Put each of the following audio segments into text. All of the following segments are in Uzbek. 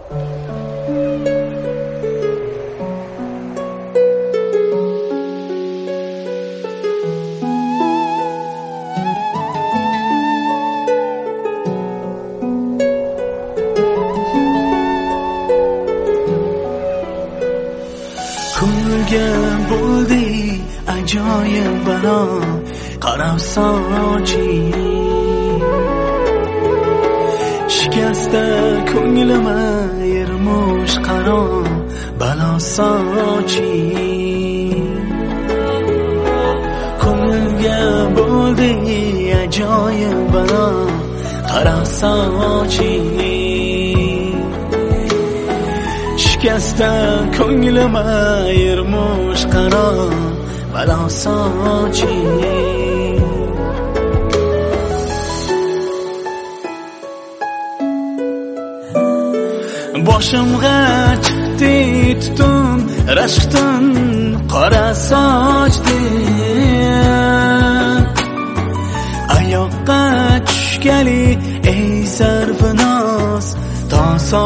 Ko'ngilga bo'ldi ajoyib balo, qarab soching shikasta ko'nglima yermush qaro balo soching. Ko'ngilga bo'ldi ajoyib balo, qarab soching shikasta ko'nglima yermush qaro balo soching. Boshimga chiqdi tutun rashqdan qora sochding, oyoqqa tushgali ey sarvinoz to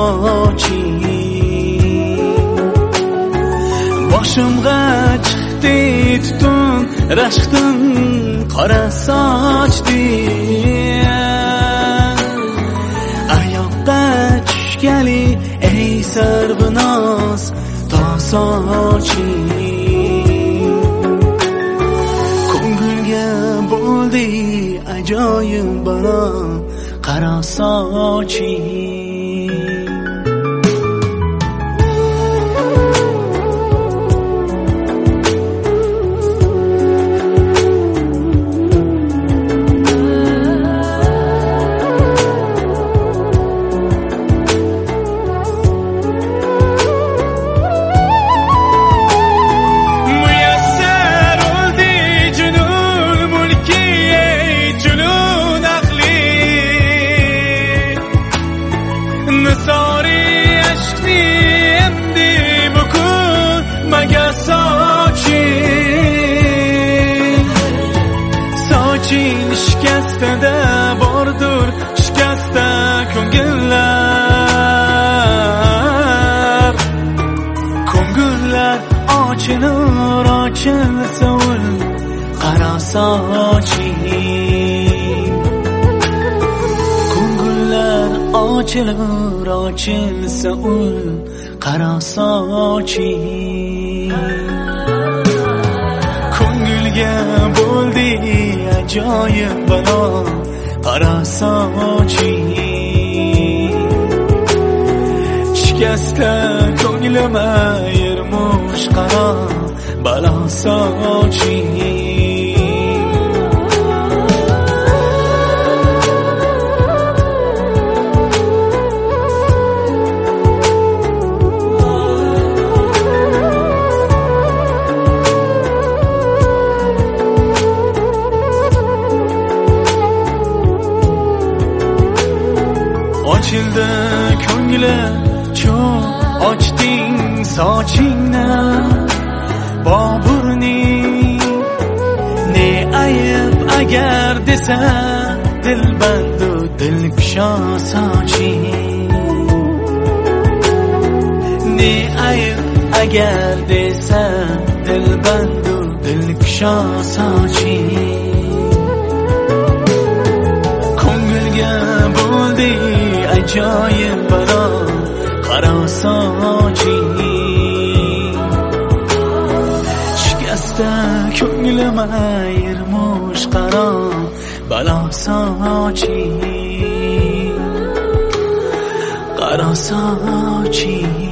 soching. Boshimga chiqdi tutun rashqdan qora sochding, oyoqqa tushgali ey sarvinoz to soching. Ko'ngilga bo'ldi ajoyib balo, qara soching. Nisori aşkni endi bukun maga soching. Soching shikastada bordur shikasta ko'ngillar. Ko'ngillar ochilur ochilsa ul qara soching. Ochilur ochilsa ul qara soching. Ko'ngilga bo'ldi ajoyib balo, qara soching shikasta ko'nglima yermush qaro balo soching. Ochildi ko'ngli cho'q, ochding sochingni Boburning. Ne ayb agar desa dilbandu dilkusho soching. Ne ayb agar desa dilbandu dilkusho soching. Ko'ngilga bo'ldi ajoyib balo, qara soching shikasta ko'nglima yermush qaro balo soching, qara soching.